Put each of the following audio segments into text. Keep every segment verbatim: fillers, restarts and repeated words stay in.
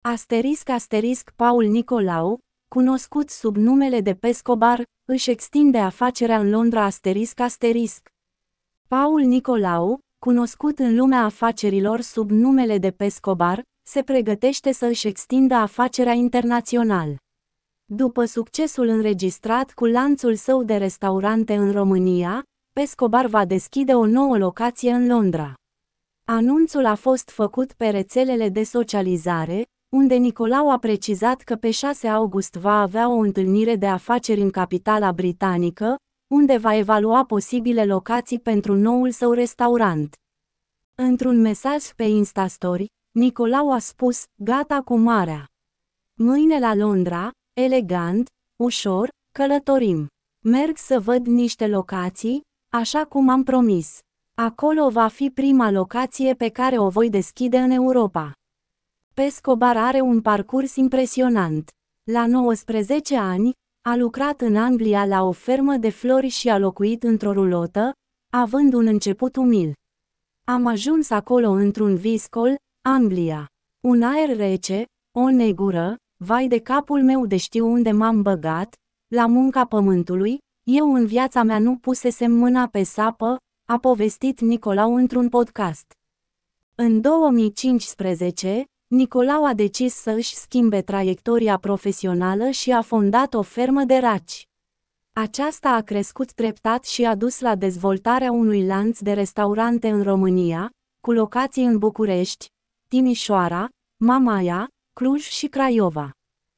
Asterisc asterisc Paul Nicolau, cunoscut sub numele de Pescobar, își extinde afacerea în Londra asterisc asterisc. Paul Nicolau, cunoscut în lumea afacerilor sub numele de Pescobar, se pregătește să își extindă afacerea internațional. După succesul înregistrat cu lanțul său de restaurante în România, Pescobar va deschide o nouă locație în Londra. Anunțul a fost făcut pe rețelele de socializare, unde Nicolau a precizat că pe șase august va avea o întâlnire de afaceri în capitala britanică, unde va evalua posibile locații pentru noul său restaurant. Într-un mesaj pe Instastory, Nicolau a spus: "Gata cu marea. Mâine la Londra, elegant, ușor, călătorim. Merg să văd niște locații, așa cum am promis. Acolo va fi prima locație pe care o voi deschide în Europa." Pescobar are un parcurs impresionant. La nouăsprezece ani, a lucrat în Anglia la o fermă de flori și a locuit într-o rulotă, având un început umil. Am ajuns acolo într-un viscol, Anglia. Un aer rece, o negură, vai de capul meu de știu unde m-am băgat, la munca pământului, eu în viața mea nu pusesem mâna pe sapă, a povestit Nicolau într-un podcast. În două mii cincisprezece, Nicolau a decis să își schimbe traiectoria profesională și a fondat o fermă de raci. Aceasta a crescut treptat și a dus la dezvoltarea unui lanț de restaurante în România, cu locații în București, Timișoara, Mamaia, Cluj și Craiova.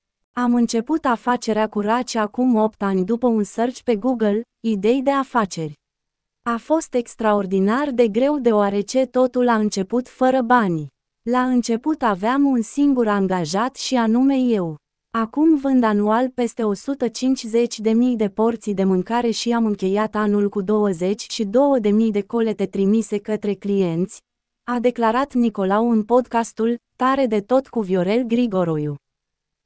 Am început afacerea cu raci acum opt ani după un search pe Google, idei de afaceri. A fost extraordinar de greu deoarece totul a început fără bani. La început aveam un singur angajat și anume eu. Acum vând anual peste o sută cincizeci de mii de porții de mâncare și am încheiat anul cu douăzeci și două de mii de colete trimise către clienți, a declarat Nicolau în podcastul Tare de tot cu Viorel Grigoroiu.